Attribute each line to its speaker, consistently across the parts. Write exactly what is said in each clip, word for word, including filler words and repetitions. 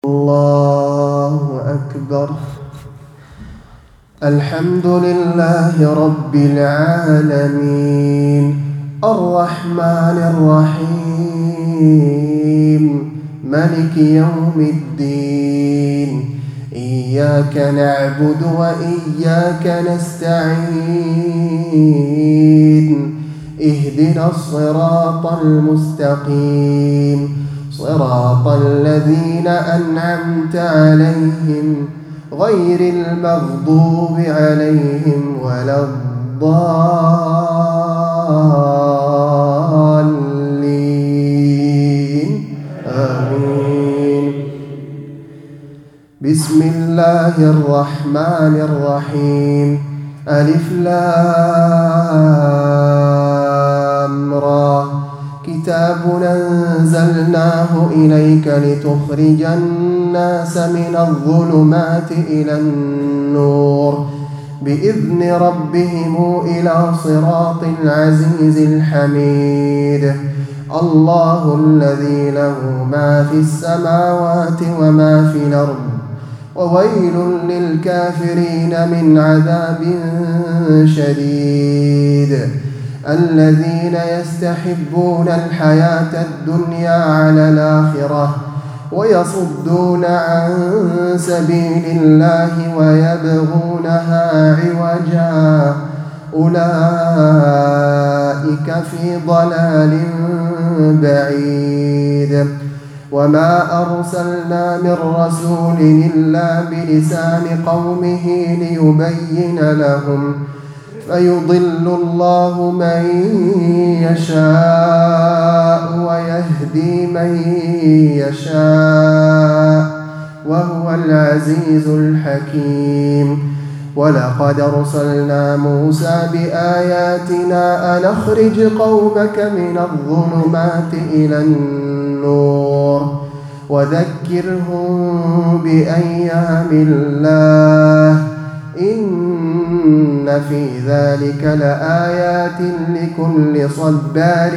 Speaker 1: الله أكبر. الحمد لله رب العالمين الرحمن الرحيم مالك يوم الدين. إياك نعبد وإياك نستعين. اهدنا الصراط المستقيم صراط الذين أنعمت عليهم غير المغضوب عليهم ولا الضالين. آمين. بسم الله الرحمن الرحيم. ألف لام را. كتاب أنزلناه إليك لتخرج الناس من الظلمات إلى النور بإذن ربهم إلى صراط العزيز الحميد. الله الذي له ما في السماوات وما في الأرض وويل للكافرين من عذاب شديد. الذين يستحبون الحياة الدنيا على الآخرة ويصدون عن سبيل الله ويبغونها عوجا أولئك في ضلال بعيد. وما أرسلنا من رسول إلا بلسان قومه ليبين لهم فيضل الله من يشاء ويهدي من يشاء وهو العزيز الحكيم. ولقد أرسلنا موسى بآياتنا أن أخرج قومك من الظلمات إلى النور وذكرهم بأيام الله إن في ذلك لآيات لكل صبار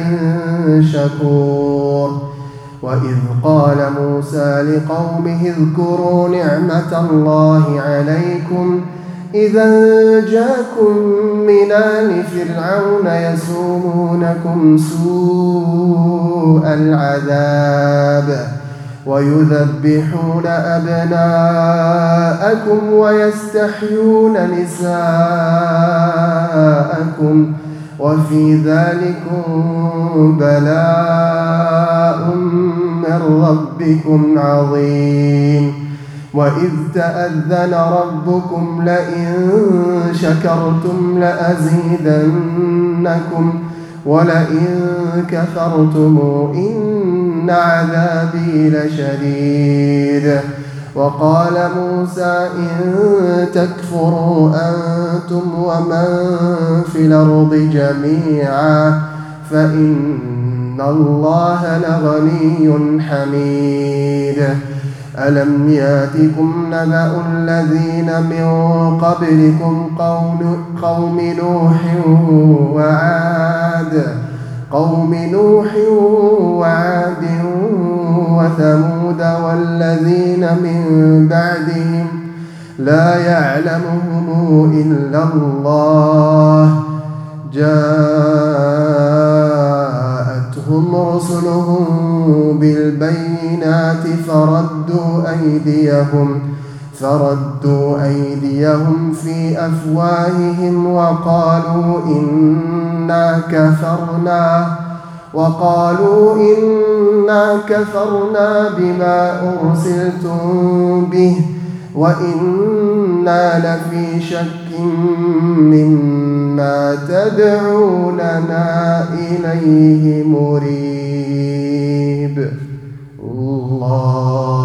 Speaker 1: شكور. وإذ قال موسى لقومه اذكروا نعمة الله عليكم إذا جاءكم من آل فرعون يسومونكم سوء العذاب ويذبحون أبناءكم ويستحيون نساءكم وفي ذلكم بلاء من ربكم عظيم. وإذ تأذن ربكم لئن شكرتم لأزيدنكم ولئن كفرتم إن عذابي لشديد. وقال موسى إن تكفروا أنتم ومن في الأرض جميعا فإن الله لغني حميد. ألم ياتكم نبأ الذين من قبلكم قوم نوح وعاد قوم نوح وعاد وثمود والذين من بعدهم لا يعلمهم إلا الله جاءتهم رسلهم بالبينات فردوا أيديهم فردوا أيديهم في أفواههم وقالوا إنا كفرنا وقالوا إنا كفرنا بما أرسلتم به وإنا لفي شك مما تدعوننا إليه مريب. الله